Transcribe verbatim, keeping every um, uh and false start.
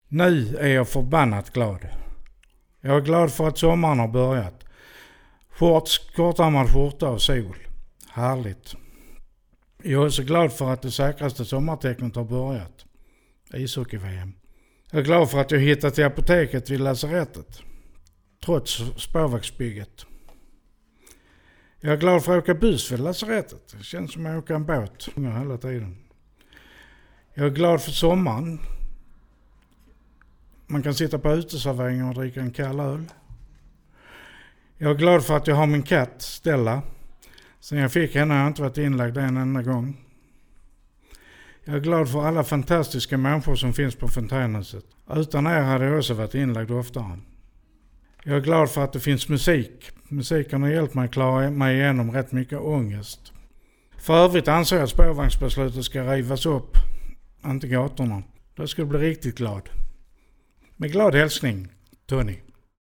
Nu är jag förbannat glad. Jag är glad för att sommaren har börjat. Shorts, kortärmad skjorta och sol. Härligt. Jag är så glad för att det säkraste sommartecknet har börjat. Ishockey-V M. Jag är glad för att jag hittat till apoteket vid lasarettet. Trots spårvagnsbygget. Jag är glad för att åka buss vid lasarettet. Det känns som att jag åker en båt hela tiden. Jag är glad för sommaren. Man kan sitta på uteserveringen och dricka en kall öl. Jag är glad för att jag har min katt Stella. Sen jag fick henne har jag inte varit inlagd en enda gång. Jag är glad för alla fantastiska människor som finns på fontänhuset. Utan er hade jag också varit inlagd oftare. Jag är glad för att det finns musik. Musiken har hjälpt mig att klara mig igenom rätt mycket ångest. För övrigt anser jag att spårvagnsbeslutet ska rivas upp. Inte gatorna. Då ska du bli riktigt glad. Med glad hälsning, Tony.